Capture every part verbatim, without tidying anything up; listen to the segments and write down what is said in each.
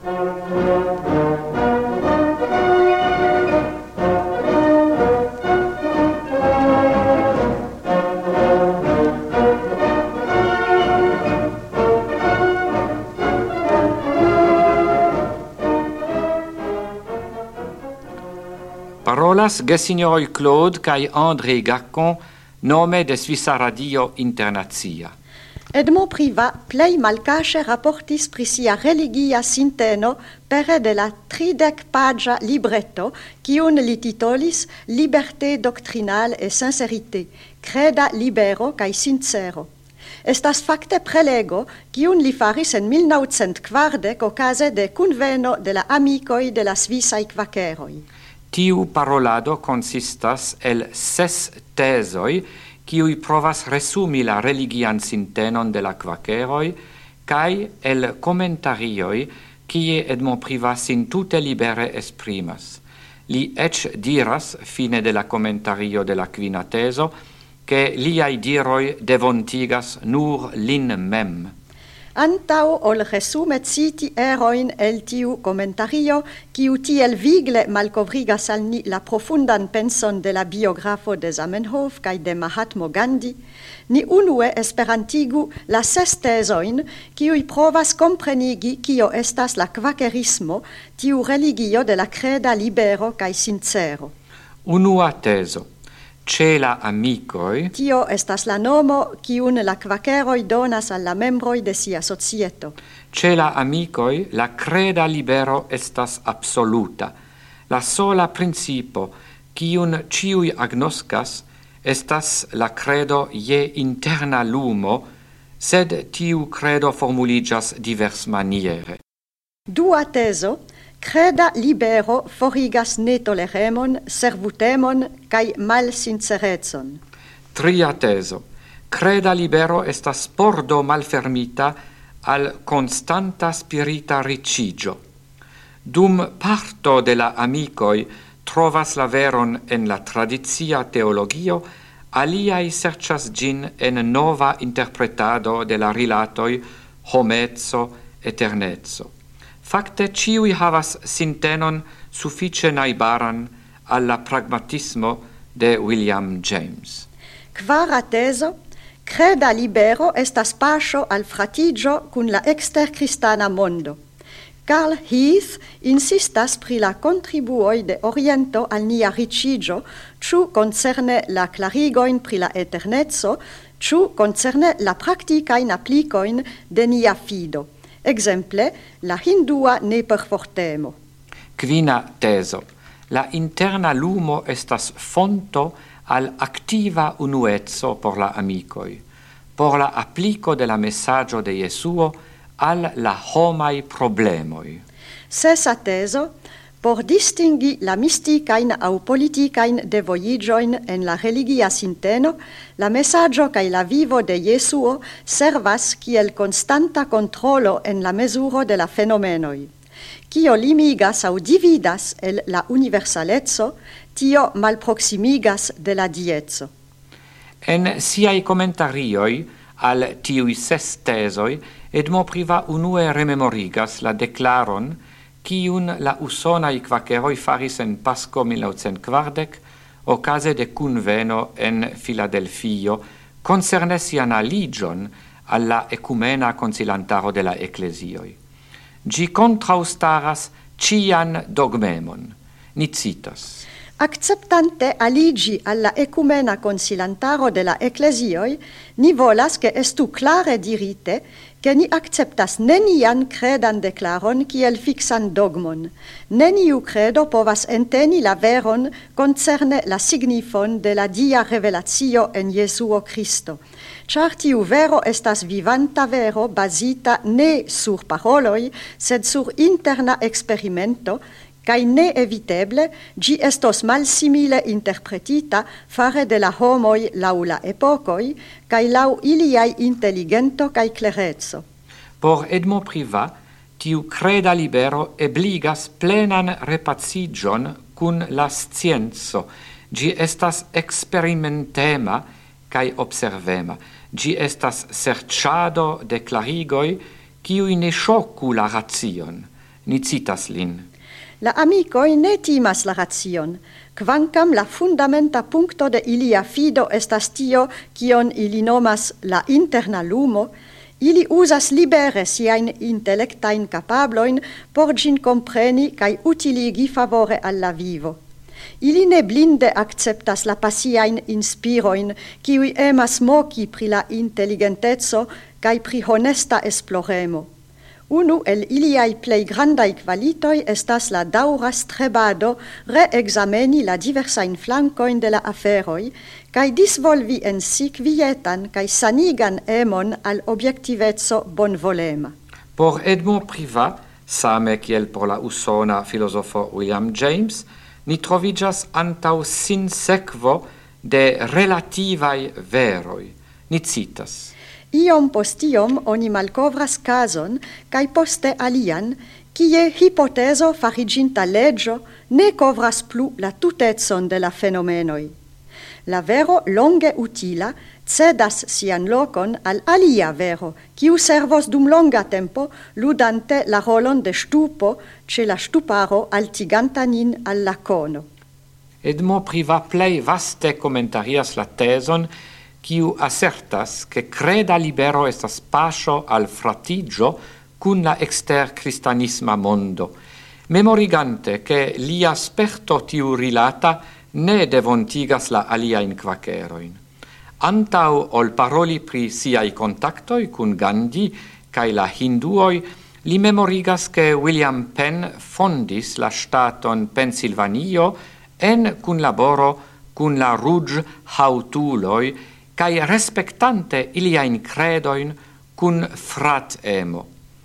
Parolas gesignoroi Claude kai André Gacon, nome de Svissa Radio Internazia. Edmond Privat plei malcache rapportis pri sia religia sinteno pere de la tridec pagia libretto, kiun li titolis Liberté doctrinale et sincérité, creda libero kai sincero. Estas facte prelego, kiun li faris en mil novcent kvardek ocase de conveno de la amicoi de la Svissai quakeroi. Tiu parolado consistas el ses tesoi, kiui provas resumi la religian sintenon de la quakeroi, kai el commentarioi, kie Edmond Privat sin tute libere esprimas. Li ec diras, fine de la commentario de la quina teso, che liai diroi devontigas nur lin mem. Antau ol resume citi eroin el tiu commentario, kiu tiel vigle malcovrigas al ni la profundan penson de la biografo de Zamenhof kai de Mahatma Gandhi, ni unue esperantigu la ses tesoin, kiui provas comprenigi kio estas la quakerismo, tiu religio de la creda libero kai sincero. Unua teso. Cela amicoi. Tio estas la nomo kiun la quakeroi donas al la membroi de sia societo. Cela amicoi, la creda libero estas absoluta. La sola principo kiun ciui agnoscas estas la credo je interna lumo, sed tiu credo formuligas divers maniere. Dua teso. Creda libero forigas netoleremon, servutemon, kai malsinceretson. Tria teso. Creda libero estas pordo malfermita al constanta spirita ricigio. Dum parto de la amicoi trovas la veron en la tradizia teologio, aliai sercias gin en nova interpretado de la rilatoi homezzo eternezzo. Facte ciui havas sintenon suffice naibaran alla pragmatismo de William James. Quara teso, creda libero estas pascio al fratigio cun la extercristana mondo. Carl Heath insistas pri la contribuoi de Oriento al nia ricigio, ciu concerne la clarigoin pri la eternezzo, ciu concerne la practicain applicoin de nia fido. Exemple, la hindua ne perfortemo. Quina teso. La interna lumo estas fonto al activa unuezzo por la amicoi, por la applico de la messaggio de Jesuo al la homai problemoi. Sesa teso, por distingui la mysticain au politicain devoigioin en la religia sinteno, la messaggio cae la vivo de Jesuo servas kiel constanta controlo en la mesuro de la fenomenoi. Cio limigas au dividas el la universalezzo, tio malproximigas de la diezzo. En siai commentarioi al tiui ses tesoi, Edmond Privat unue rememorigas la declaron kiun la usonai quakeroi faris en Pasco mil novcent kvardek, ocase de conveno en Filadelfio, concerne sian aligion alla ecumena concilantaro de la ecclesioi. Gi contraustaras cian dogmemon. Ni citas. Acceptante aligi alla ecumena concilantaro de la ecclesioi, ni volas che estu clare dirite che ni acceptas nenian credan declaron kiel fixan dogmon. Neniu credo povas enteni la veron concerne la signifon de la dia revelatio en Jesuo Christo. Char tiu vero estas vivanta vero basita ne sur paroloi, sed sur interna experimento, kai ne eviteble, gi estos mal simile interpretita fare de la homoi lau la epocoi, kai lau iliai intelligento kai clerezzo. Por Edmond Privat, tiu creda libero ebligas plenan repacigion cun la scienzo. Gi estas experimentema kai observema. Gi estas serciado de clarigoi, kiui ne shocu la ration. ni citas lin. La amicoi ne timas la ration, quancam la fundamenta puncto de ilia fido estas tio, kion ili nomas la interna lumo, ili usas libere siain intellectain capabloin por gin compreni cae utiligi favore alla vivo. Ili ne blinde acceptas la pasiain inspiroin, kiui emas moci pri la intelligentezo cae pri honesta esploremo. Unu el iliai plei grandai qualitoi estas la daura strebado reexameni la diversain flancoin de la aferoi, cae disvolvi en si quietan cae sanigan emon al objectivezzo bonvolema. Por Edmond Privat, same kiel por la usona filosofo William James, ni trovigas antau sin sekvo de relativai veroi. Ni citas. Iom post iom oni malcovras cason, cae poste alian, kie hipoteso fariginta legio ne covras plu la tutetson de la fenomenoi. La vero longe utila cedas sian locon al alia vero, kiu servos dum longa tempo ludante la rolon de stupo ce la stuparo altigantanin alla cono. Edmond Privat plei vaste commentarias la teson quiu assertas che creda libero estas pascio al fratigio cun la exter cristianisma mondo, memorigante che lia asperto tiu rilata ne devontigas la alia in quaqueroin. Antau ol paroli pri siai contactoi cun Gandhi cae la hinduoi, li memorigas che William Penn fondis la staton Pennsylvanio en cun laboro cun la Rouge hautuloi cae respectante iliain credoin cun frat emo.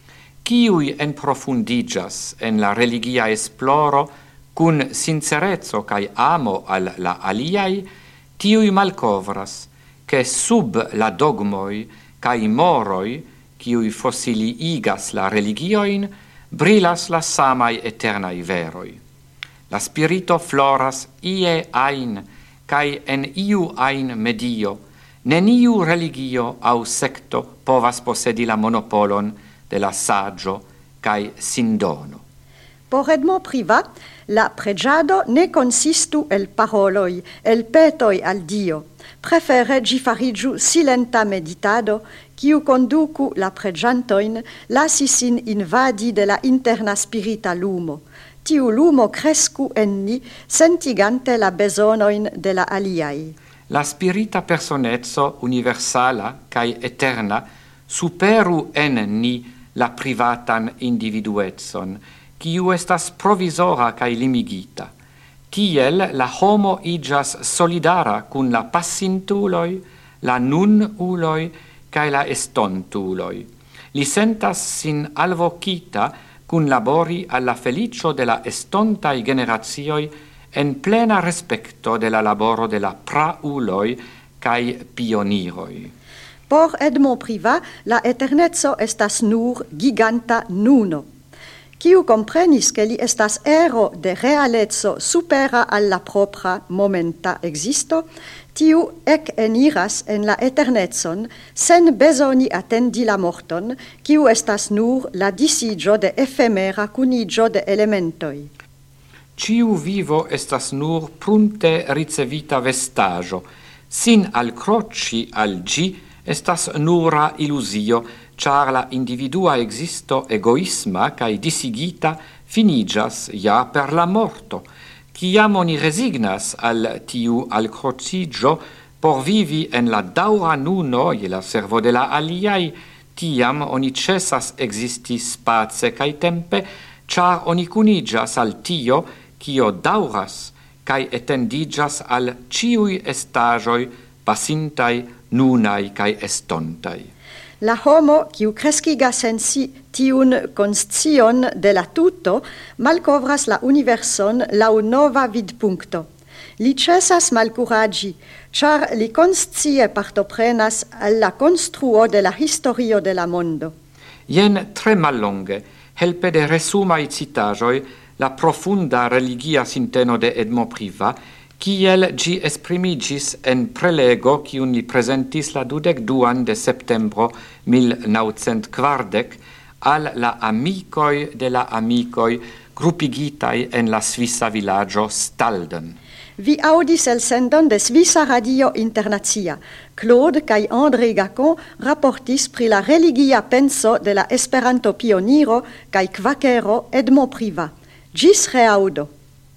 Ciui en profundigas en la religia esploro cun sincerezzo cae amo al la aliai, tiui malcovras, che sub la dogmoi cae moroi, ciui fossiliigas la religioin, brilas la samai eternai veroi. La spirito floras ie ain, cae en iu ain medio, neniu religio au secto povas possedi la monopolon de la saggio cae sindono. Por Edmond Privat, la pregiado ne consistu el paroloi, el petoi al Dio. Prefere gi farigiu silenta meditado, quiu conducu la pregiantoin, lasisin invadi de la interna spirita lumo. Tiu lumo crescu en ni, sentigante la besonoin de la aliai. La spirita personezzo universala cae eterna superu en ni la privatan individuetson, quiu estas provisora cae limigita. Tiel la homo igas solidara cun la passintuloi, la nun-uloi cae la estontuloi. Li sentas sin alvocita cun labori alla felicio de la estontai generazioi en plena respecto de la laboro de la prauloi cae pioniroi. Por Edmond Privat, la eternezzo estas nur giganta nuno. Ciu comprenis che li estas ero de realezzo supera alla propra momenta existo, tiu ec eniras en la eternezzon sen besoni attendi la morton, ciu estas nur la disigio de efemera cunigio de elementoi. Ciu vivo estas nur prunte ricevita vestajo, sin alcroci al gi estas nura illusio, char la individua existo egoisma cae disigita finigas ja per la morto. Ciam oni resignas al tiu alcrocigio por vivi en la daura nuno e la servo de la aliai, tiam oni cessas existi space cae tempe, char oni cunigas al tio cio dauras cae etendigas al ciui estagioi passintai, nunai cae estontai. La homo, quiu crescigas en si tiun conscion de la tuto, malcovras la universon lau nova vidpuncto. Li cessas malcuragi, char li conscie partoprenas alla construo de la historio de la mondo. Ien tre mallonge, helpe de resumai citajoi, la profunda religia sinteno de Edmond Privat, kiel gi esprimigis en prelego kiun li presentis la dudek duan de septembro mil naŭcent kvardek al la amicoi de la amicoi gruppigitai en la Svissa villaggio Stalden. Vi audis el sendon de Svissa Radio Internazia. Claude kai André Gacon rapportis pri la religia penso de la Esperanto pioniro kai quakero Edmond Privat. Gis reaudo.